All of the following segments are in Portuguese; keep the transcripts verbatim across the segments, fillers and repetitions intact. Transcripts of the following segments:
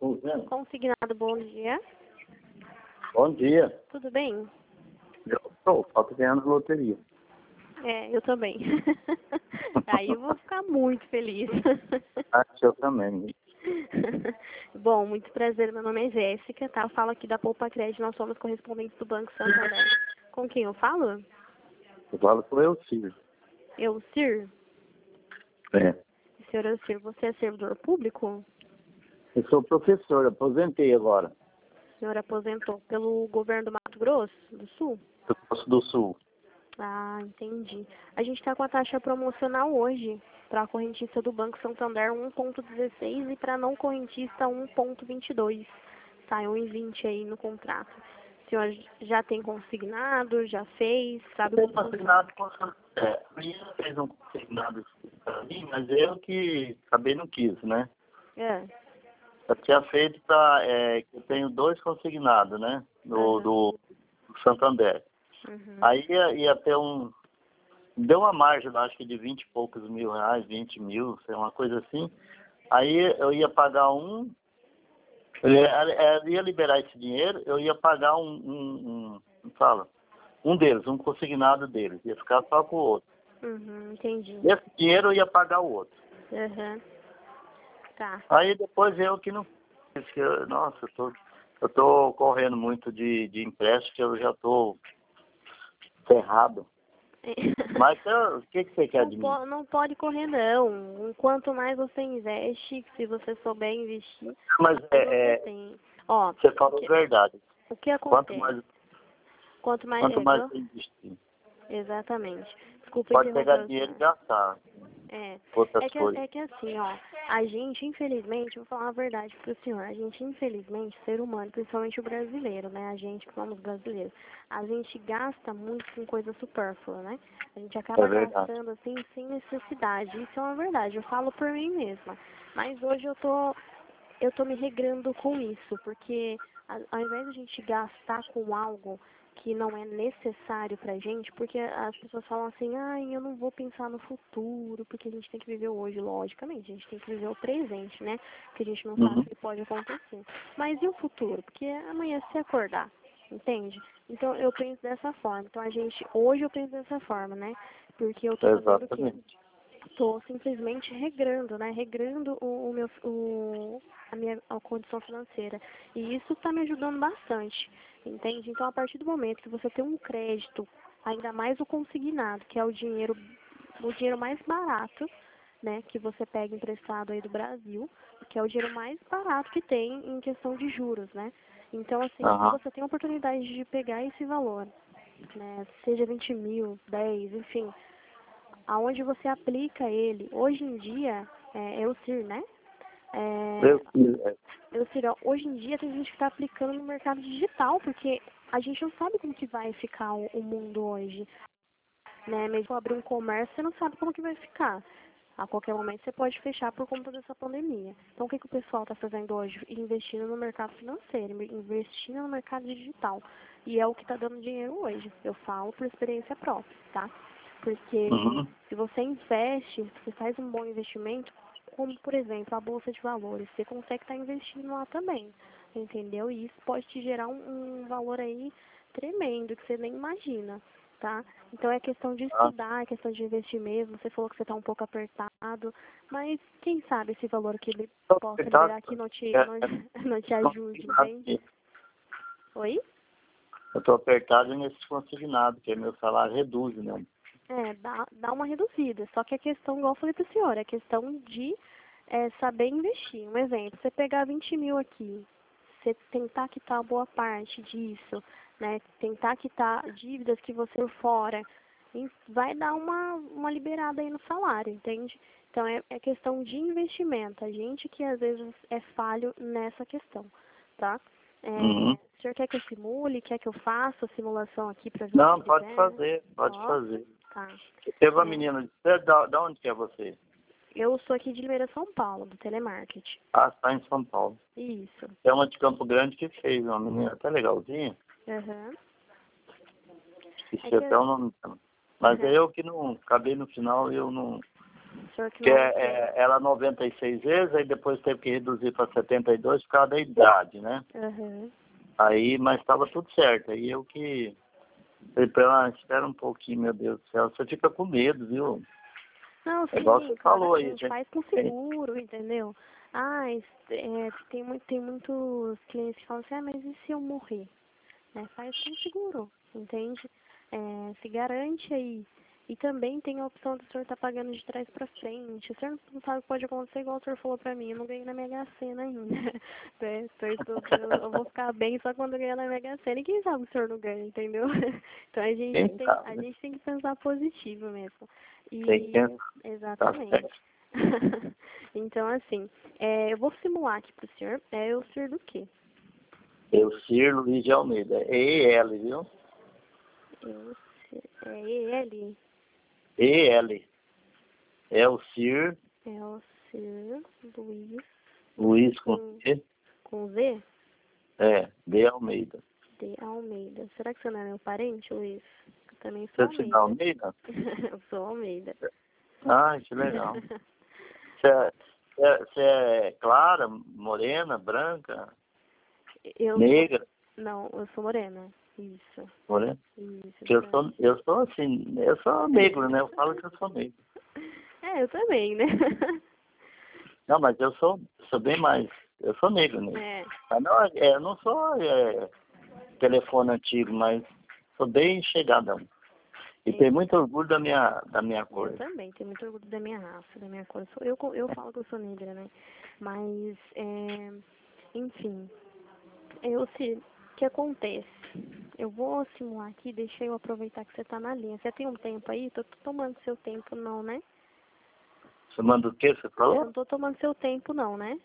Consignado, bom dia. Bom dia. Tudo bem? Eu estou, falta ganhando loteria. É, eu também. Aí eu vou ficar muito feliz. Acho que eu também. Bom, muito prazer, meu nome é Jéssica, tá? Eu falo aqui da Poupa Crédito, nós somos correspondentes do Banco Santander. Com quem eu falo? Eu falo com o Elcir. Elcir? É. Senhor Elcir, você é servidor público? Eu sou professor, aposentei agora. O senhor aposentou pelo governo do Mato Grosso do Sul? Do Grosso do Sul. Ah, entendi. A gente está com a taxa promocional hoje para a correntista do Banco Santander um ponto dezesseis e para não correntista um ponto vinte e dois. Tá, um e vinte aí no contrato. O senhor já tem consignado, já fez, sabe Eu como tenho funciona? consignado com é, a menina fez um consignado para mim, mas eu que acabei não quis, né? É. Eu tinha feito para. É, que eu tenho dois consignados, né? Do, Uhum. do, do Santander. Uhum. Aí ia, ia ter um. Deu uma margem, eu acho que de vinte e poucos mil reais, vinte mil, sei, uma coisa assim. Aí eu ia pagar um. Eu ia liberar esse dinheiro, eu ia pagar um, um, um, fala, um deles, um consignado deles, ia ficar só com o outro. Uhum, entendi. Esse dinheiro eu ia pagar o outro. Uhum. Tá. Aí depois eu que não fiz, que eu, nossa, eu tô, eu tô correndo muito de, de empréstimo, que eu já tô ferrado. Mas eu, o que, que você quer Não, de mim? po não pode correr, não. Quanto mais você investe, se você souber investir, Mas mais é, você é, tem. Ó, você falou o que, a verdade. o que Quanto acontece? mais, Quanto mais... quanto É, mais igual- você investir, exatamente. Desculpa pode pegar interromper o dinheiro e senhor. gastar É, outras é que, coisas. é que assim, ó, a gente, infelizmente, vou falar a verdade pro senhor, a gente, infelizmente, ser humano, principalmente o brasileiro, né, a gente que somos brasileiros, a gente gasta muito com coisa supérflua, né, a gente acaba É verdade. gastando, assim, sem necessidade, isso é uma verdade, eu falo por mim mesma, mas hoje eu tô, eu tô me regrando com isso, porque a- ao invés de a gente gastar com algo que não é necessário pra gente, porque as pessoas falam assim, ai, eu não vou pensar no futuro, porque a gente tem que viver o hoje, logicamente, a gente tem que viver o presente, né? Porque a gente não sabe Uhum. o que pode acontecer. Mas e o futuro? Porque amanhã se acordar, entende? Então eu penso dessa forma. Então a gente, hoje eu penso dessa forma, né? Porque eu tô fazendo o quê? Exatamente. Estou simplesmente regrando, né? Regrando o, o meu, o, a minha a condição financeira. E isso está me ajudando bastante, entende? Então, a partir do momento que você tem um crédito, ainda mais o consignado, que é o dinheiro, o dinheiro mais barato, né? Que você pega emprestado aí do Brasil, que é o dinheiro mais barato que tem em questão de juros, né? Então, assim, se Aham. você tem a oportunidade de pegar esse valor, né? Seja vinte mil, dez, enfim, aonde você aplica ele. Hoje em dia, é, eu Cir, né? É, Eu fiz, é, eu Cir, ó, hoje em dia tem gente que está aplicando no mercado digital, porque a gente não sabe como que vai ficar o, o mundo hoje, né? Mesmo abrir um comércio, você não sabe como que vai ficar. A qualquer momento você pode fechar por conta dessa pandemia. Então o que, que o pessoal está fazendo hoje? Investindo no mercado financeiro, investindo no mercado digital. E é o que está dando dinheiro hoje. Eu falo por experiência própria, tá? Porque Uhum. se você investe, se você faz um bom investimento, como por exemplo a Bolsa de Valores, você consegue estar investindo lá também, entendeu? E isso pode te gerar um, um valor aí tremendo, que você nem imagina, tá? Então é questão de Tá? estudar, é questão de investir mesmo. Você falou que você está um pouco apertado, mas quem sabe esse valor que ele Tô possa apertado, liberar aqui não te, é, não, é, não te ajude, consignado entende? aqui. Oi? Eu tô apertado nesse consignado, que é meu salário reduz, né? É, dá, dá uma reduzida. Só que a questão, igual eu falei para a senhora, é questão de é, saber investir. Um exemplo, você pegar vinte mil aqui, você tentar quitar boa parte disso, né? Tentar quitar dívidas que você por fora, e vai dar uma, uma liberada aí no salário, entende? Então é, é questão de investimento. A gente que às vezes é falho nessa questão, tá? É, Uhum. o senhor quer que eu simule? Quer que eu faça a simulação aqui para ver Não, se pode quiser? fazer, pode Ó, fazer. tá. Teve uma É, menina, de, da, da onde que é você? eu sou aqui de Limeira, São Paulo, do telemarketing. Ah, está em São Paulo. Isso. Tem uma de Campo Grande que fez, uma menina até legalzinha. Aham. É Esqueci que... até o nome dela. Mas Aham. é eu que não, acabei no final, eu não, O senhor que Que não é, é, era noventa e seis vezes, aí depois teve que reduzir para setenta e dois por causa da idade, né? Uhum. Aí, mas estava tudo certo. Aí eu que... Falei pra ela, ah, espera um pouquinho, meu Deus do céu. Você fica com medo, viu? Não, É igual sim, você claro, falou a aí. gente Tem, faz com tem, seguro, entendeu? Ah, es- é, tem, muito, tem muitos clientes que falam assim, ah, mas e se eu morrer? Né? Faz com seguro, entende? É, se garante aí. E também tem a opção do senhor estar pagando de trás para frente. O senhor não sabe o que pode acontecer, igual o senhor falou pra mim. Eu não ganhei na Mega Sena ainda. É, tô- tô- eu, eu vou ficar bem só quando eu ganhar na Mega Sena. E quem sabe o senhor não ganha, entendeu? Então a gente quem tem, a sabe, né? gente tem que pensar positivo mesmo. Tem que E pensar, tá exatamente. certo. Então assim, é, eu vou simular aqui pro senhor. É o senhor do quê? Eu, Cir Luiz de Almeida. É E L, viu? Eu, é E L. E L. É o Cir É o Sir Luiz Luiz com com, C. com Z É, de Almeida. de Almeida. Será que você não é meu parente, Luiz? Eu também sou Você se dá Almeida. Almeida? Eu sou Almeida. Ah, que legal. Você é, você é- você é clara, morena, branca, Eu sou. negra? Não, eu sou morena. Isso. Morena? Isso, Porque isso eu sou, eu sou assim, eu sou negro, né? Eu falo que eu sou negro. É, eu também, né? Não, mas eu sou, sou bem mais, eu sou negro, né? É. Ah, não, é, eu não sou é, telefone antigo, mas sou bem chegadão. E É, tenho muito orgulho da minha, da minha cor. eu também tenho muito orgulho da minha raça, da minha cor. Eu, sou- eu, eu falo que eu sou negra, né? Mas, é, enfim, eu se o que acontece? Eu vou simular aqui, deixa eu aproveitar que você tá na linha. Você tem um tempo aí? Tô, tô tomando seu tempo não, né? Você manda o quê? Você Eu falou? não tô tomando seu tempo não, né?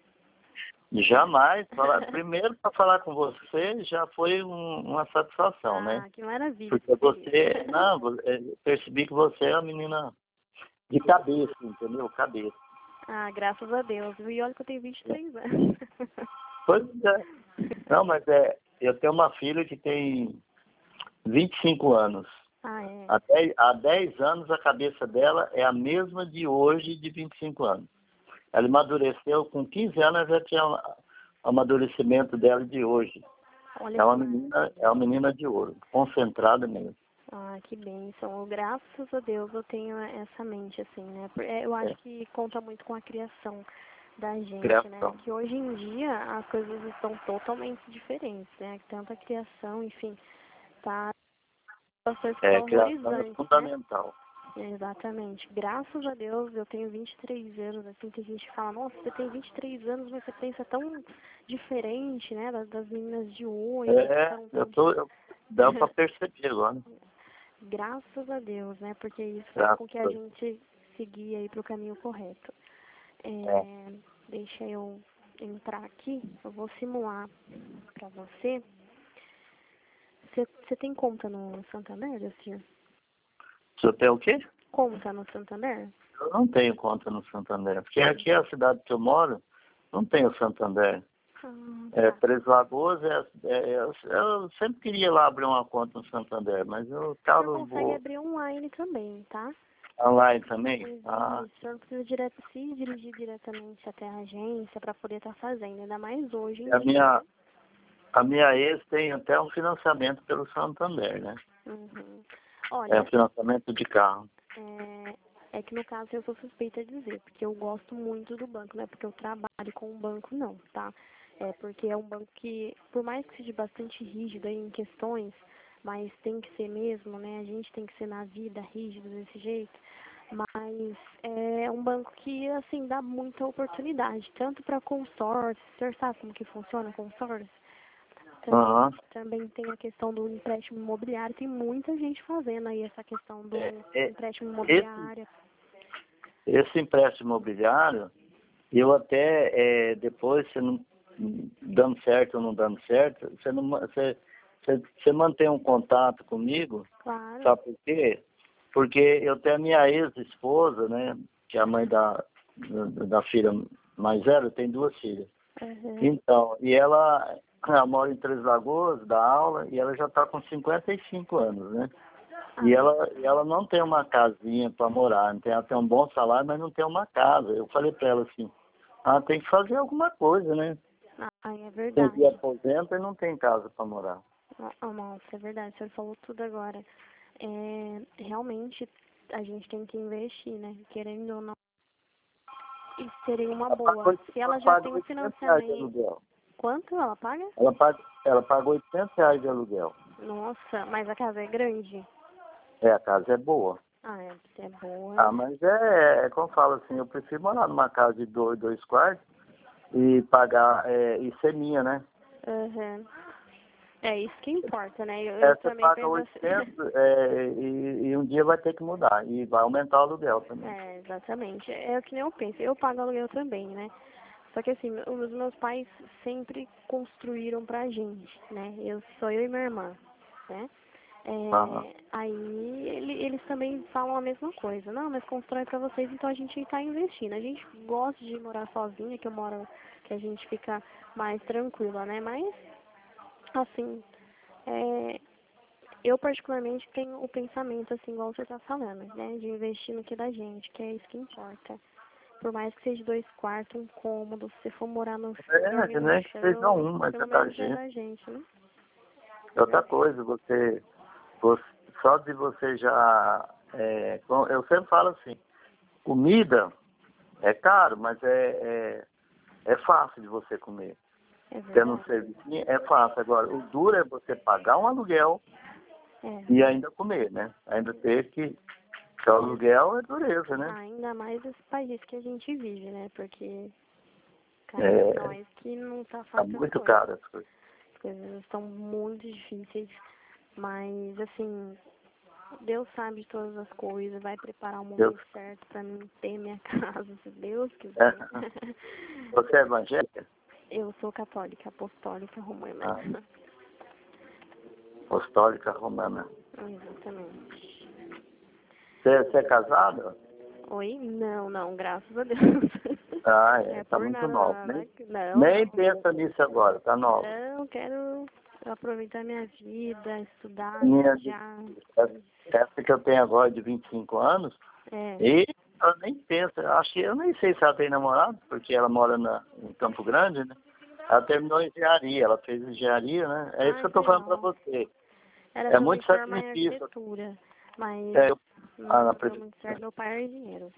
Jamais. Falar, primeiro, para falar com você, já foi um- uma satisfação, né? Ah, que maravilha, Porque fico feliz. você, não, vo- é, percebi que você é uma menina de cabeça, entendeu? Cabeça. Ah, graças a Deus. E olha que eu tenho vinte e três anos. Pois é. Não, mas é, eu tenho uma filha que tem vinte e cinco anos. Ah, é? Há dez, há dez anos a cabeça dela é a mesma de hoje, de vinte e cinco anos. Ela amadureceu, com quinze anos ela já tinha o amadurecimento dela de hoje. Olha É que uma maravilha. menina, é uma menina de ouro, concentrada mesmo. Ah, que bênção. Graças a Deus eu tenho essa mente, assim, né? Por- é, Eu acho É, que conta muito com a criação da gente, né? criação. Que hoje em dia as coisas estão totalmente diferentes, né? Tanto a criação, enfim, tá situações que É, são criação é horrorizantes, né? fundamental. Exatamente. Graças a Deus eu tenho vinte e três anos, assim, que a gente fala, nossa, você tem vinte e três anos, mas você pensa tão diferente, né? Das, das meninas de hoje, que É, são eu tão... tô, eu, dá para perceber agora. Graças a Deus, né? Porque isso faz com Graças que a a Deus. gente seguir aí pro caminho correto. É. É, deixa eu entrar aqui, eu vou simular pra você. Você você tem conta no Santander, Delcir? O senhor tem o quê? Conta no Santander? Eu não tenho conta no Santander, porque aqui é a cidade que eu moro, não tem o Santander. Ah, É, tá. Três Lagoas, é, é, eu, eu sempre queria lá abrir uma conta no Santander, mas eu O tava, senhor consegue vou abrir online também, tá? online também. Existe, Ah, o senhor não precisa direto, se dirigir diretamente até a agência para poder estar fazendo, ainda mais hoje em a dia, minha, né? a minha ex tem até um financiamento pelo Santander, né? Uhum. É um Olha, financiamento de carro. é, é que no caso eu sou suspeita de dizer, porque eu gosto muito do banco, não é porque eu trabalho com o banco não, tá? É porque é um banco que, por mais que seja bastante rígido aí em questões, mas tem que ser mesmo, né? A gente tem que ser na vida rígido desse jeito. Mas é um banco que, assim, dá muita oportunidade, tanto para consórcio, o senhor sabe como que funciona consórcio? Também, Aham. também tem a questão do empréstimo imobiliário, tem muita gente fazendo aí essa questão do É, é, empréstimo esse, imobiliário. esse empréstimo imobiliário, eu até, é, depois, você não, dando certo ou não dando certo, você, não, ma- você, você, você mantém um contato comigo, Claro. sabe por quê? Porque eu tenho a minha ex-esposa, né, que é a mãe da, da, da filha mais velha, tem duas filhas. Uhum. Então, e ela, ela mora em Três Lagoas, dá aula, e ela já está com cinquenta e cinco anos, né? E ela, e ela não tem uma casinha para morar, não tem, ela tem um bom salário, mas não tem uma casa. Eu falei para ela assim, ah, tem que fazer alguma coisa, né? Ah, é Tem verdade. que aposenta e não tem casa para morar. Ah, nossa, é verdade, você falou tudo agora. É, realmente, a gente tem que investir, né? Querendo ou não. E seria uma Ela boa. paga, Se ela ela já paga tem um oitocentos reais de financiamento. aluguel. Quanto ela paga? Ela paga, ela paga oitocentos reais de aluguel. Nossa, mas a casa é grande? É, a casa é boa. Ah, é, é boa. Ah, mas é, é como eu falo assim, eu prefiro morar numa casa de dois, dois quartos e pagar, é, e ser minha, né? Uhum. É isso que importa, né? Eu, eu É, você também paga penso assim. oitocentos é, e, e um dia vai ter que mudar. E vai aumentar o aluguel também. É, exatamente. É o que nem eu penso. Eu pago aluguel também, né? Só que assim, os meus pais sempre construíram pra gente, né? Eu sou eu e minha irmã, né? Aham. É, aí ele, eles também falam a mesma coisa. Não, mas constrói pra vocês, então a gente tá investindo. A gente gosta de morar sozinha, que eu moro, que a gente fica mais tranquila, né? Mas, assim, é, eu particularmente tenho o pensamento, assim, igual você tá falando, né? De investir no que é da gente, que é isso que importa. Por mais que seja dois quartos, um cômodo, se você for morar no dormir É, no nem que seja chão, um, mas é pelo da menos é gente. da gente, né? Outra coisa, você, você só de você já. É, com- eu sempre falo assim, comida é caro, mas é, é, é fácil de você comer. É Tendo um verdade. serviço, é fácil. Agora, o duro é você pagar um aluguel É. e ainda comer, né? Ainda ter que. Porque o aluguel é dureza, né? Ainda mais esse país que a gente vive, né? Porque cá entre É, nós que não tá tá fácil as muito coisas. caro as coisas. As coisas estão muito difíceis. Mas, assim, Deus sabe de todas as coisas, vai preparar o Eu, momento certo pra mim ter minha casa, se Deus é, quiser. você é evangélica? Eu sou católica, apostólica, romana. Ah, apostólica romana. Exatamente. Você, você é casada? Oi? Não, não, graças a Deus. Ah, É é, tá por muito nada, nova. nada. Nem, Não, nem não. pensa nisso agora, tá nova. Não, quero aproveitar minha vida, estudar, Minha, de- viajar. essa que eu tenho agora de vinte e cinco anos, É. e ela nem pensa, acho que eu nem sei se ela tem namorado, porque ela mora na, em Campo Grande, né? Ela terminou engenharia, ela fez engenharia, né? É isso Ai, que eu que tô falando pra legal. você. Era É pra me muito formar em sacrifício. arquitetura, mas É, eu, ah, na não deu muito certo. prefeitura. Meu pai é engenheiro.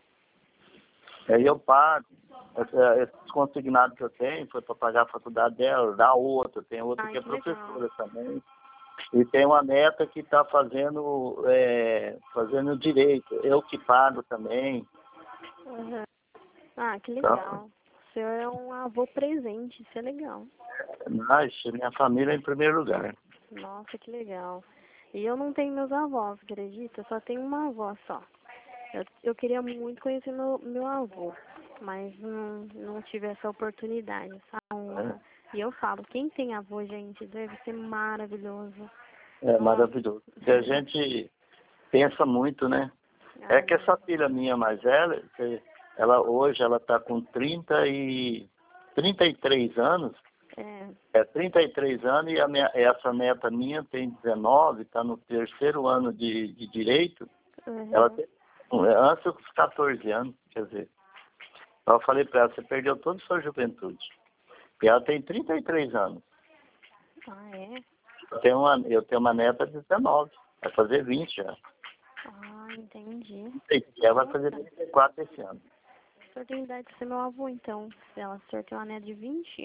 Aí eu pago. Essa- Esses consignados que eu tenho foi para pagar a faculdade dela, da outra. Tem outra Ai, que é que legal. professora também. E tem uma neta que está fazendo, é, fazendo direito. Eu que pago também. Uhum. Ah, que Então, legal. O senhor é um avô presente, isso é legal. mas minha família é em primeiro lugar. Nossa, que legal. E eu não tenho meus avós, acredita? Eu só tenho uma avó só. Eu, eu queria muito conhecer meu, meu avô, mas não, não tive essa oportunidade, essa honra. E eu falo, quem tem avô, gente, deve ser maravilhoso. É Nossa. maravilhoso. Porque a gente pensa muito, né? É Ai, que essa filha minha mais velha, que ela hoje ela está com trinta e, trinta e três anos. é. É trinta e três anos e a minha, essa neta minha tem dezenove, está no terceiro ano de, de direito. Uhum. Ela tem antes dos catorze anos, quer dizer. Eu falei para ela, você perdeu toda a sua juventude. E ela tem trinta e três anos. Ah, é? Eu tenho uma, eu tenho uma neta de dezenove, vai fazer vinte já. Ah, entendi. E ela vai fazer Nossa, vinte e quatro esse ano. o senhor tem idade de ser meu avô, então. Se ela, o senhor tem uma neta de vinte?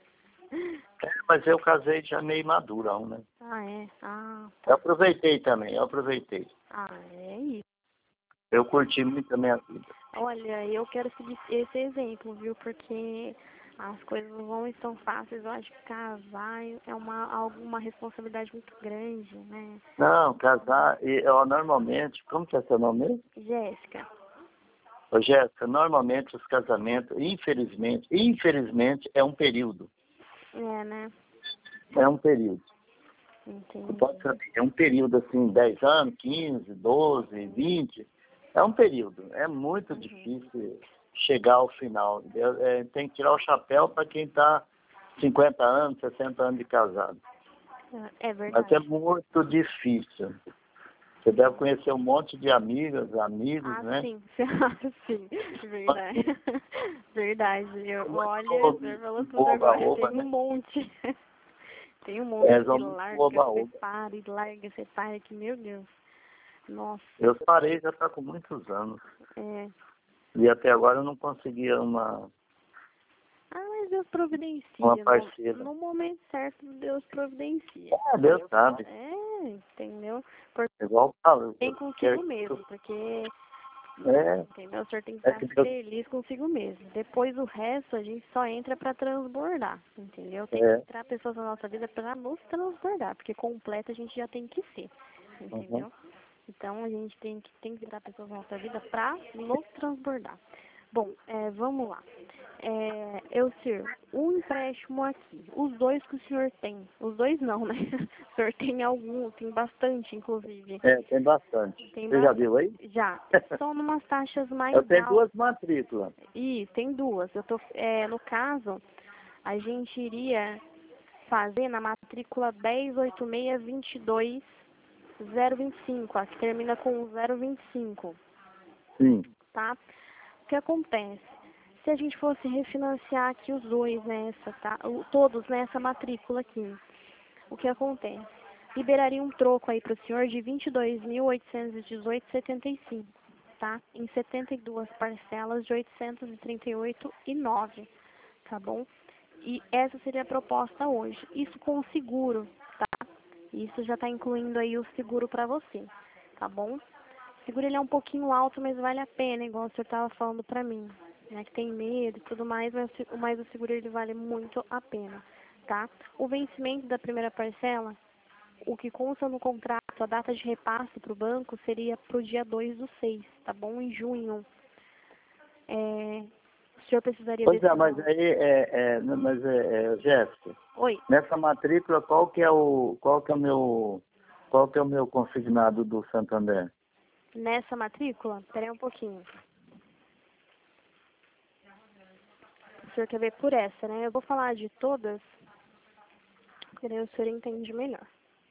É, mas eu casei já meio madurão, né? Ah, é? Ah, Eu tá. aproveitei também, eu aproveitei. Ah, é isso. Eu curti muito a minha vida. Olha, eu quero seguir esse exemplo, viu? Porque as coisas não vão ser tão fáceis. Eu acho que casar é uma, alguma responsabilidade muito grande, né? Não, casar, e, ó, normalmente, como que é seu nome mesmo? Jéssica. Ô, Jéssica, normalmente os casamentos, infelizmente, infelizmente é um período. É, né? É um período. Entendi. Pode ser, é um período assim, dez anos, quinze, doze, vinte. É um período. É muito Uhum. difícil chegar ao final. Eu, é, tem que tirar o chapéu para quem está cinquenta anos, sessenta anos de casado. É Mas verdade. é muito difícil. Você deve conhecer um monte de amigas, amigos, Ah, né? sim. Sim, verdade. Verdade. Eu, olha, você falou tudo Oba, agora. oba, Tem né? um monte. Tem um monte É, de vamos larga, oba, oba. separa e larga, separa, que meu Deus. Nossa. Eu parei já está com muitos anos. É. E até agora eu não conseguia uma, Ah, mas Deus providencia. uma No, parceira. no momento certo, Deus providencia. É, Deus sabe. É, entendeu? Porque Igual eu falo. tem eu consigo quero- mesmo, porque, É, entendeu? O senhor tem que é estar que Deus, feliz consigo mesmo. Depois o resto a gente só entra pra transbordar, entendeu? Tem que é, entrar pessoas na nossa vida pra nos transbordar, porque completa a gente já tem que ser, entendeu? uhum. Então a gente tem que, tem que entrar pessoas na nossa vida pra nos transbordar. Bom, é, vamos lá. É, eu, senhor, um empréstimo aqui, os dois que o senhor tem, os dois não, né? O senhor tem algum, tem bastante, inclusive. É, tem bastante. Tem Você já bastante. viu aí? Já. São umas taxas mais Eu tenho altas. duas matrículas. Isso, tem duas. Eu tô, é, no caso, a gente iria fazer na matrícula dez oito seis vinte e dois zero vinte e cinco, a que termina com zero vinte e cinco, Sim. tá? O que acontece? Se a gente fosse refinanciar aqui os dois nessa, tá? O- Todos nessa matrícula aqui, o que acontece? Liberaria um troco aí para o senhor de vinte e dois mil oitocentos e dezoito vírgula setenta e cinco, tá? Em setenta e duas parcelas de oitocentos e trinta e oito vírgula nove, tá bom? E essa seria a proposta hoje. Isso com o seguro, tá? Isso já está incluindo aí o seguro para você, tá bom? O seguro ele é um pouquinho alto, mas vale a pena, igual o senhor estava falando para mim, né? Que tem medo e tudo mais, mas, o- mas o seguro ele vale muito a pena, tá? O vencimento da primeira parcela, o que consta no contrato, a data de repasse para o banco seria para o dia dois do seis, tá bom? Em junho. É, o senhor precisaria Pois desse é, mas valor. aí, é, é, mas é, é, Jéssica, Oi, nessa matrícula, qual que é o, qual que é o meu, qual que é o meu consignado do Santander? nessa matrícula, peraí um pouquinho. O senhor quer ver por essa, né? Eu vou falar de todas, porque daí o senhor entende melhor.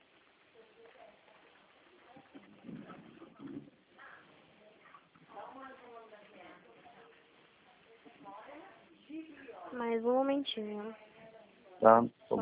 Mais um momentinho. Tá? Só-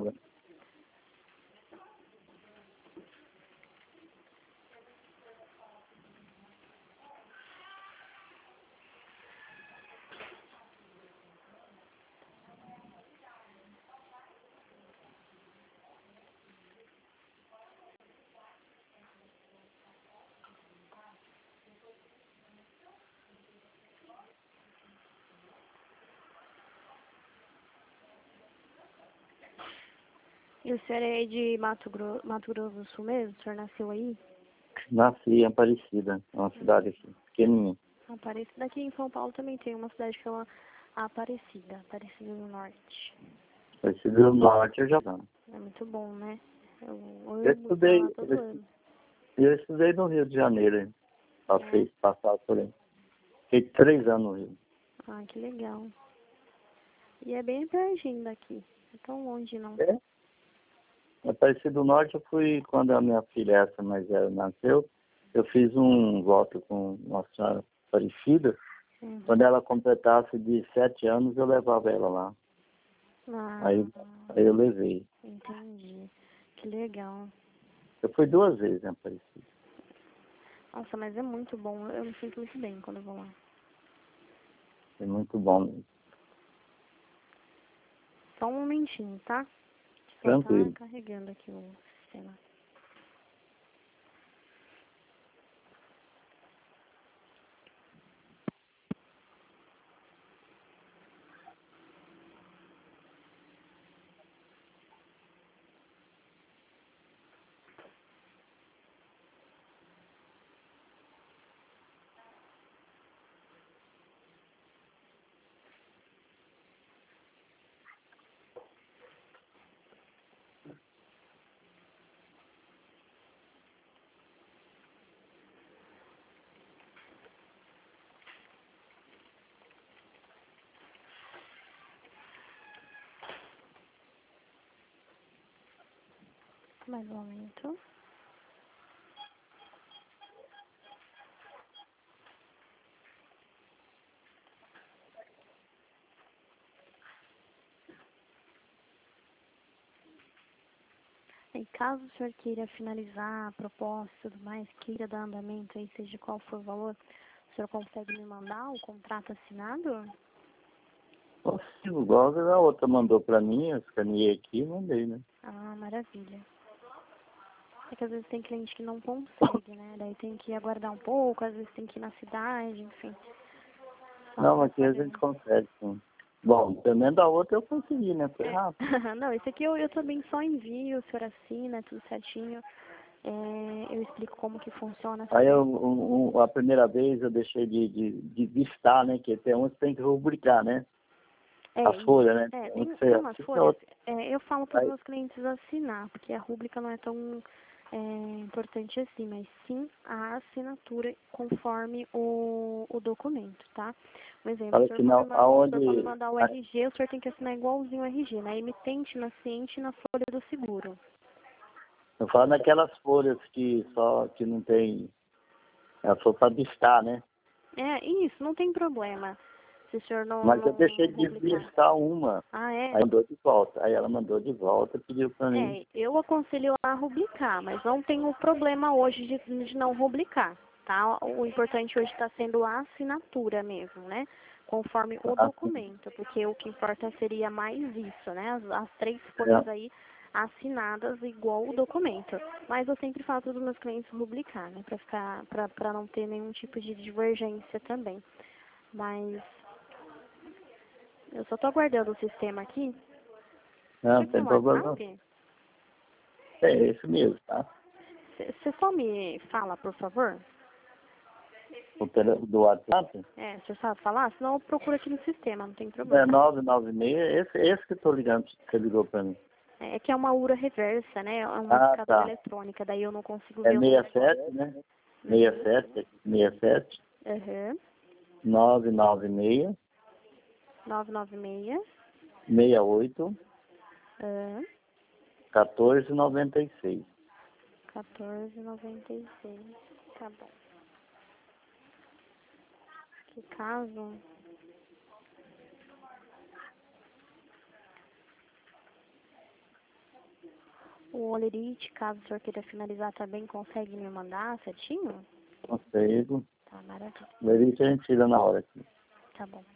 E o senhor é de Mato Grosso, Mato Grosso do Sul mesmo? O senhor nasceu aí? Nasci em Aparecida, é uma cidade aqui, pequenininha. Aparecida. Aqui em São Paulo também tem uma cidade que chama Aparecida, Aparecida do Norte. Aparecida do Norte, eu já É muito bom, né? Eu Eu amo pra estudei, lá todo eu, ano. eu estudei no Rio de Janeiro, hein? Passei, passado por aí. Fiquei três anos no Rio. Ah, que legal. E é bem pertinho daqui. Não é tão longe, não. É? Aparecida do Norte, eu fui, quando a minha filha, essa mais velha, nasceu, eu fiz um voto com uma senhora Aparecida. Uhum. Quando ela completasse de sete anos, eu levava ela lá. Ah, Aí, aí eu levei. entendi. Que legal. Eu fui duas vezes em Aparecida. Nossa, mas é muito bom. Eu me sinto muito bem quando eu vou lá. Foi muito bom mesmo. Só um momentinho, tá? Só Tranquilo. tá carregando aqui o sistema. Mais um momento. E caso o senhor queira finalizar a proposta e tudo mais, queira dar andamento aí, seja qual for o valor, o senhor consegue me mandar o contrato assinado? Consigo, igual a outra mandou pra mim, eu escaneei aqui e mandei, né? Ah, maravilha. É que às vezes tem cliente que não consegue, né? Daí tem que aguardar um pouco, às vezes tem que ir na cidade, enfim. Só Não, pra aqui a saber. gente consegue, sim. Bom, pelo menos a outra eu consegui, né? Foi rápido. É. Não, esse aqui eu, eu também só envio, o senhor assina, tudo certinho. É, eu explico como que funciona. Aí eu, um, um, a primeira vez eu deixei de, de, de vistar, né? Que tem uns que tem que rubricar, né? É, A folha, né? é, Um tem, que tem você umas assina, folhas, outro. é, eu falo para os Aí, meus clientes assinar, porque a rúbrica não é tão é, importante assim, mas sim a assinatura conforme o, o documento, tá? Um exemplo, o fala senhor que for me, não, ma- o senhor for me aonde... mandar o R G, o senhor tem que assinar igualzinho o R G, na emitente, na ciente e na folha do seguro. Eu falo naquelas folhas que só, que não tem... Ela falou para vistar, né? É, isso, não tem problema, se o senhor não, Mas eu não deixei de rubricar. vistar uma. Ah, é? Aí mandou de volta. Aí ela mandou de volta, pediu para mim. É, eu aconselho a rubricar, mas não tem o problema hoje de, de não rubricar, tá? O importante hoje está sendo a assinatura mesmo, né? Conforme o Assim, documento, porque o que importa seria mais isso, né? As, as três folhas é, aí assinadas igual o documento. Mas eu sempre falo para os meus clientes rubricar, né? Para ficar, para para não ter nenhum tipo de divergência também. Mas eu só tô aguardando o sistema aqui. não, Você não tem tem um problema não. WhatsApp? É esse mesmo, tá? Você só me fala, por favor? O tele, do WhatsApp É, você sabe falar? Senão eu procuro aqui no sistema, não tem é problema. nove nove seis, esse, esse que eu tô ligando, que você ligou para mim. É é que é uma U R A reversa, né? É uma Ah, escadora tá. eletrônica, daí eu não consigo É ver o número. sessenta e sete, né? Uhum. sessenta e sete, sessenta e sete, Uhum. nove nove seis, nove nove seis. seis oito, Uhum. quatorze noventa e seis. quatorze noventa e seis. Tá bom. Que caso? O Olerite, caso o senhor queira finalizar também, consegue me mandar certinho? Consigo. Tá, maravilha. Isso a gente tira na hora aqui. Tá bom.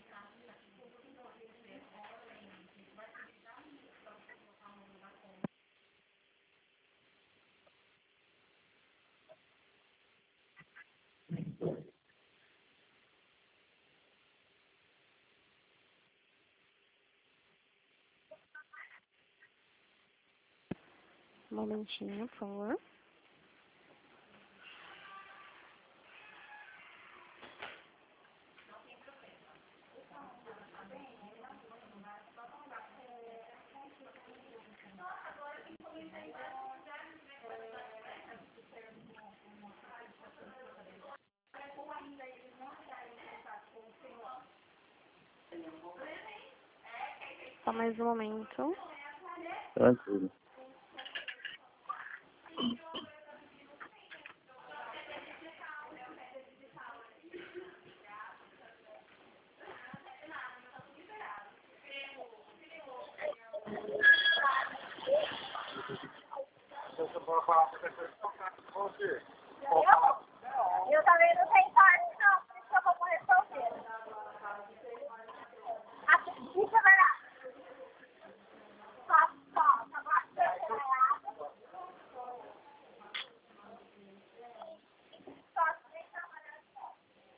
Um momentinho, por favor. Só mais um momento. Tranquilo. Eu também não tenho parte, não, por isso que eu vou correr solteiro. Isso é verdade. Só, só, só bastante reais. Só sem trabalhar só.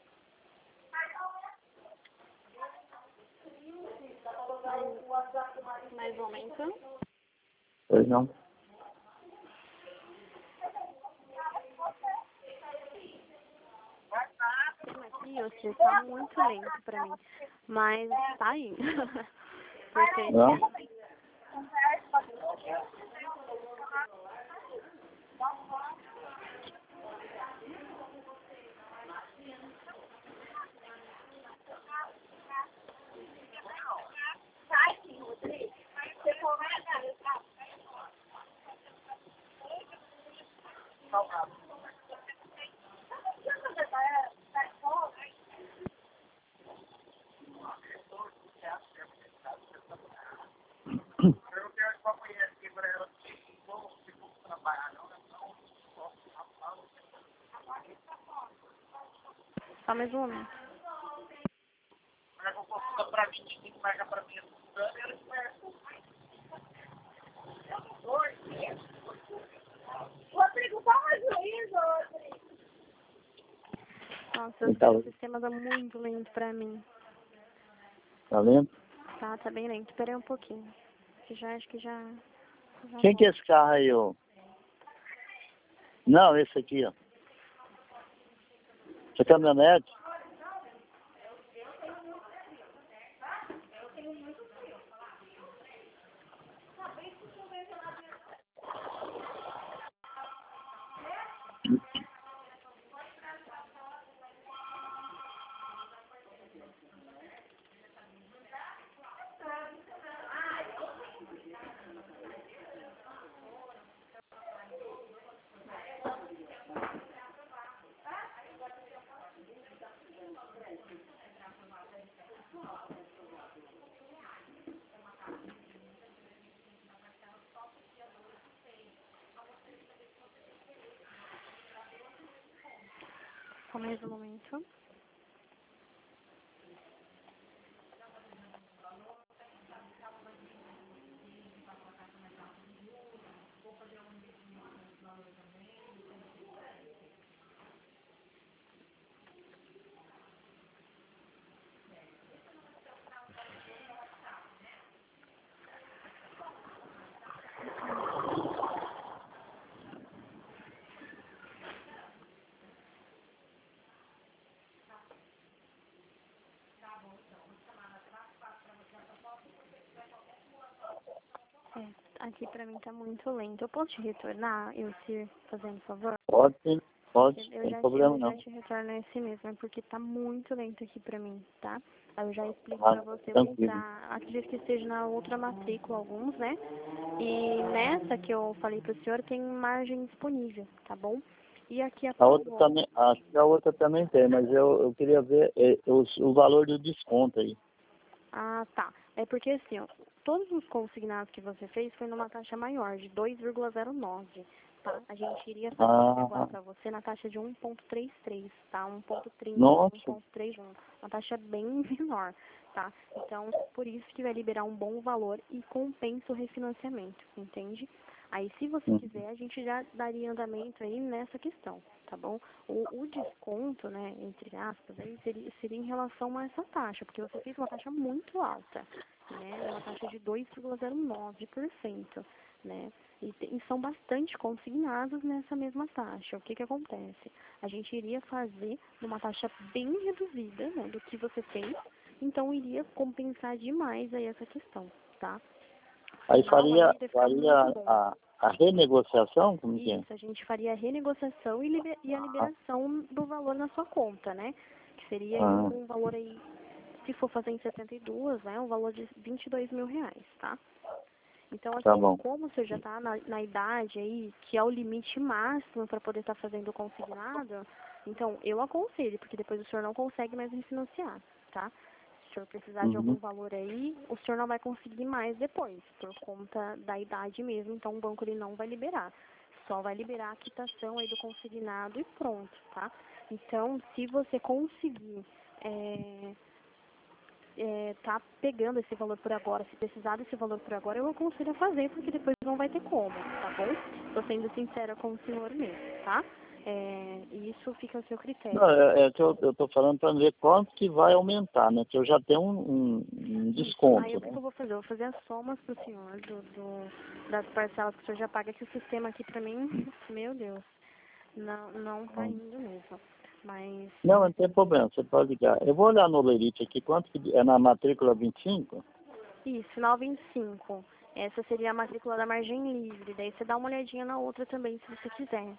Mais um momento. Pois não. Aqui, você tá muito lento pra mim. Mas tá indo. Porque Não? Sai sim, Rodrigo. Você começa, tá? Só mais um momento. Pra mim, tem que marcar pra mim. Rodrigo, dá uma juíza, Rodrigo. Nossa, Então, o sistema tá muito lento pra mim. tá vendo? Tá, tá bem lento. Esperei um pouquinho. Que já acho que já... já Quem que é esse carro aí, ô? Não, esse aqui, ó. Essa é caminhonete? Só mais um momento. É, aqui pra mim tá muito lento. Eu posso te retornar, eu se fazendo favor? Pode sim, pode, Eu sem já, te, problema eu já não. te retorno esse mesmo, é porque tá muito lento aqui pra mim, tá? Aí eu já explico Ah, pra você. Eu vou tranquilo. entrar, acredito que esteja na outra matrícula alguns, né? E nessa que eu falei pro senhor tem margem disponível, tá bom? E aqui a A outra Paul também, acho que a outra também tem, mas eu, eu queria ver é, o, o valor do desconto aí. Ah, tá. É porque assim, ó, todos os consignados que você fez foi numa taxa maior, de dois vírgula zero nove, tá? A gente iria fazer agora Ah, pra você na taxa de um vírgula trinta e três, tá? um vírgula trinta, nossa, um vírgula trinta e um, uma taxa bem menor, tá? Então, por isso que vai liberar um bom valor e compensa o refinanciamento, entende? Aí, se você hum, quiser, a gente já daria andamento aí nessa questão, tá bom? O, o desconto, né, entre aspas, aí seria, seria em relação a essa taxa, porque você fez uma taxa muito alta, né, uma taxa de dois vírgula zero nove por cento, né, e, te- e são bastante consignados nessa mesma taxa. O que que acontece? A gente iria fazer numa taxa bem reduzida, né, do que você fez, então iria compensar demais aí essa questão, tá? aí Final aí faria, iria ficar faria muito bom. a, a renegociação, como que é? Isso, a gente faria a renegociação e, liber- e a Ah, liberação do valor na sua conta, né? Que seria aí ah, um valor aí, se for fazer em setenta e dois, né? Um valor de vinte e dois mil reais, tá? Então, tá assim, bom. como você já está na, na idade aí, que é o limite máximo para poder estar fazendo o consignado, então eu aconselho, porque depois o senhor não consegue mais refinanciar, tá? Se o senhor precisar de algum Uhum, valor aí, o senhor não vai conseguir mais depois, por conta da idade mesmo, então o banco ele não vai liberar. Só vai liberar a quitação aí do consignado e pronto, tá? Então, se você conseguir é, é, tá pegando esse valor por agora, se precisar desse valor por agora, eu aconselho a fazer, porque depois não vai ter como, tá bom? Tô sendo sincera com o senhor mesmo, tá? É, e isso fica a seu critério. não, é, é que eu, eu tô falando para ver quanto que vai aumentar, né? Que eu já tenho um, um, um Isso. Aí desconto, o que que né? eu vou fazer? Eu vou fazer as somas pro senhor do, do, das parcelas que o senhor já paga, que o sistema aqui pra mim, meu Deus, não, não tá Hum. indo mesmo. Mas, Não, não tem problema, você pode ligar. Eu vou olhar no Lerite aqui, quanto que é na matrícula vinte e cinco? isso, final vinte e cinco. Essa seria a matrícula da margem livre. Daí você dá uma olhadinha na outra também, se você quiser.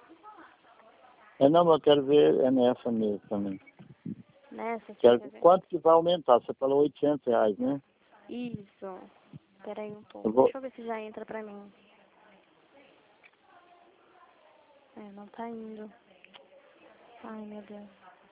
É, não, eu quero ver é nessa mesmo também. Nessa que você Quero quer ver ver? quanto que vai aumentar. Você falou oitocentos reais, né? Isso. Peraí um pouco. Eu vou... Deixa eu ver se já entra pra mim. É, não tá indo. Ai, meu Deus.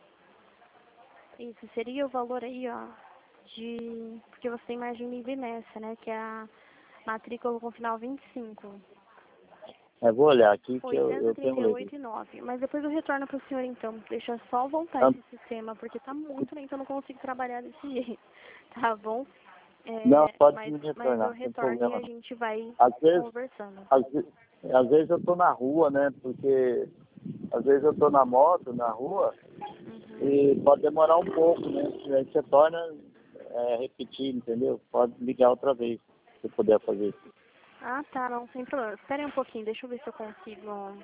Isso, seria o valor aí, ó, de... Porque você tem margem livre nessa, né? Que é a matrícula com final vinte e cinco. Eu vou olhar aqui que Foi eu, cento eu e tenho trinta e um oito e nove. Mas depois eu retorno para o senhor então. Deixa eu só voltar Ah, esse sistema, porque tá muito lento, eu não consigo trabalhar desse jeito. Tá bom? Não, É, pode mas, me mas eu retornar, não tem retorno e problema a não. gente vai Às vezes, conversando. às, ve- às vezes eu tô na rua, né? Porque às vezes eu tô na moto, na rua, Uhum. e pode demorar um pouco, né? Aí você torna é, repetir, entendeu? Pode ligar outra vez, se puder fazer isso. Ah, tá, não, sem problema. Espera aí um pouquinho, deixa eu ver se eu consigo.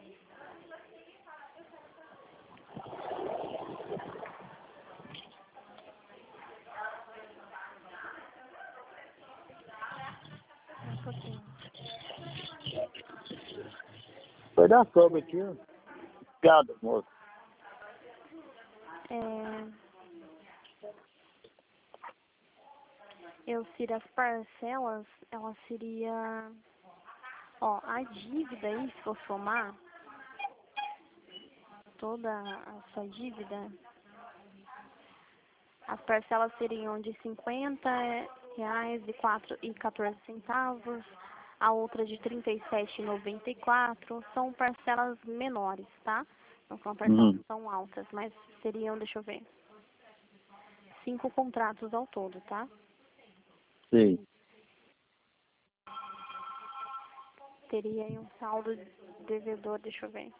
Um pouquinho. Foi dar sobre aqui, ó. Obrigado, moço. É, eu seria as parcelas, ela seria. Ó, a dívida aí, se for somar toda a sua dívida, as parcelas seriam de cinquenta reais e quatro e quatorze centavos, a outra de trinta e sete e noventa e quatro. São parcelas menores, tá? Não são parcelas Uhum. que são altas, mas seriam, deixa eu ver, cinco contratos ao todo, tá? Sim. Teria aí um saldo devedor, deixa eu ver.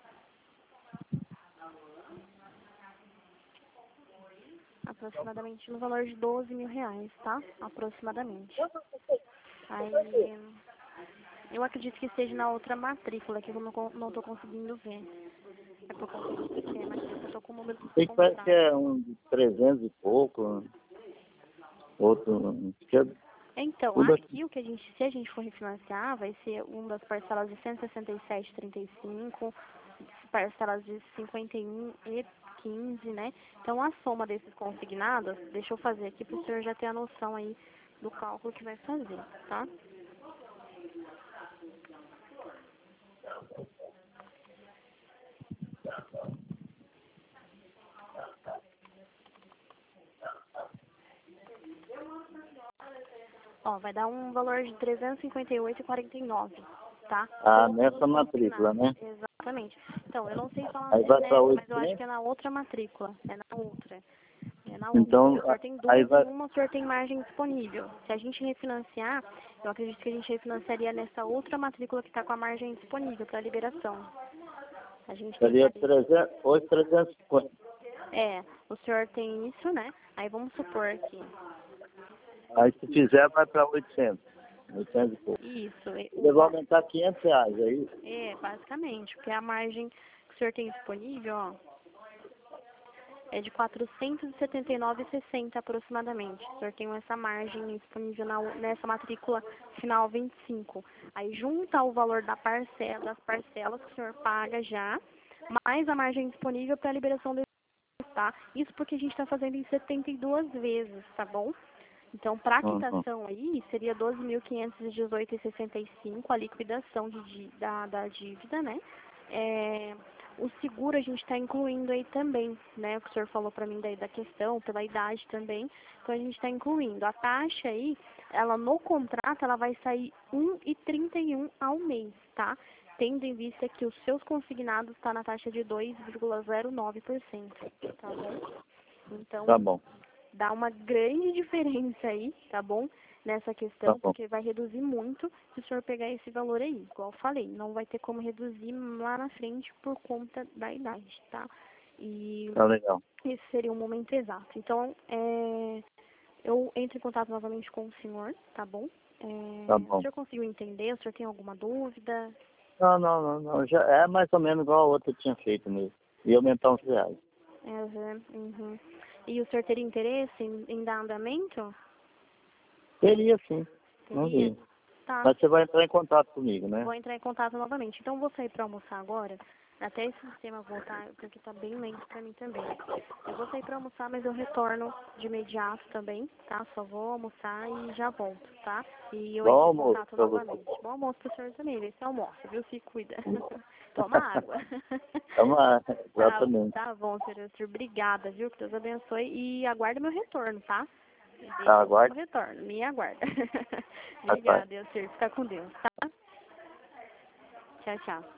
Aproximadamente no valor de doze mil reais, tá? Aproximadamente. Aí, eu acredito que esteja na outra matrícula, que eu não, con- não tô conseguindo ver. É por conta do sistema aqui, eu tô com o número do seu Tem que parece que contrato. é um de trezentos e pouco, outro. Que é Então, tudo aqui. aqui o que a gente, se a gente for refinanciar, vai ser uma das parcelas de cento e sessenta e sete e trinta e cinco, parcelas de cinquenta e um e quinze, né? Então, a soma desses consignados, deixa eu fazer aqui para o senhor já ter a noção aí do cálculo que vai fazer, tá? Ó, vai dar um valor de trezentos e cinquenta e oito reais e quarenta e nove centavos, tá? Ah, Todos nessa os matrícula, consignados, né? exatamente. Então, eu não sei falar Aí se é vai para nessa, mas eu acho que oitocentos. é na outra matrícula. É na outra. É na outra. Então, Porque o senhor tem aí duas e vai. uma o senhor tem margem disponível. Se a gente refinanciar, eu acredito que a gente refinanciaria nessa outra matrícula que está com a margem disponível para liberação. A gente Seria tentaria. trezentos, hoje trezentos e cinquenta. É, o senhor tem isso, né? Aí vamos supor aqui. Aí se fizer, vai para oitocentos. oitocentos e pouco. Isso, e o Ele vai va- aumentar quinhentos reais, é isso? é, basicamente, porque a margem que o senhor tem disponível, ó, é de quatrocentos e setenta e nove reais e sessenta centavos aproximadamente. O senhor tem essa margem disponível na, nessa matrícula final vinte e cinco. Aí junta o valor da parcela, das parcelas que o senhor paga já, mais a margem disponível para a liberação desse, tá? Isso porque a gente está fazendo em setenta e duas vezes, tá bom? Então, para a Uhum. quitação aí, seria doze mil quinhentos e dezoito reais e sessenta e cinco centavos a liquidação de, dí- da, da dívida, né? É, o seguro a gente está incluindo aí também, né? O que o senhor falou para mim daí da questão, pela idade também. Então, a gente está incluindo. A taxa aí, ela no contrato, ela vai sair um vírgula trinta e um ao mês, tá? Tendo em vista que os seus consignados está na taxa de dois vírgula zero nove por cento, tá bom? Então, Tá bom, dá uma grande diferença aí, tá bom? Nessa tá questão, bom. porque vai reduzir muito se o senhor pegar esse valor aí. Igual eu falei, não vai ter como reduzir lá na frente por conta da idade, tá? E Tá legal. esse seria o momento exato. Então, é, eu entro em contato novamente com o senhor, tá bom? Tá É, o bom. senhor conseguiu entender? O senhor tem alguma dúvida? Não, não, não, não. Já é mais ou menos igual a outra que tinha feito mesmo. E aumentar uns reais. Uhum, uhum. E o senhor teria interesse em, em dar andamento? Teria sim, não Teria? vi. Tá. Mas você vai entrar em contato comigo, né? Vou entrar em contato novamente. Então, vou sair para almoçar agora, até esse sistema voltar, porque tá bem lento para mim também. Eu vou sair para almoçar, mas eu retorno de imediato também, tá? Só vou almoçar e já volto, tá? E eu Bom entro em almoço contato pra você. novamente. Bom almoço pro senhor também, vê se almoça, viu? Se cuida. Toma água. Toma, Tá, exatamente. tá bom, senhor Arthur. Obrigada, viu? Que Deus abençoe. E aguarde meu retorno, tá? Deixa Tá, eu aguarde. retorno. Me aguarda. Tá, tá. Obrigada, Arthur. Fica com Deus, tá? Tchau, tchau.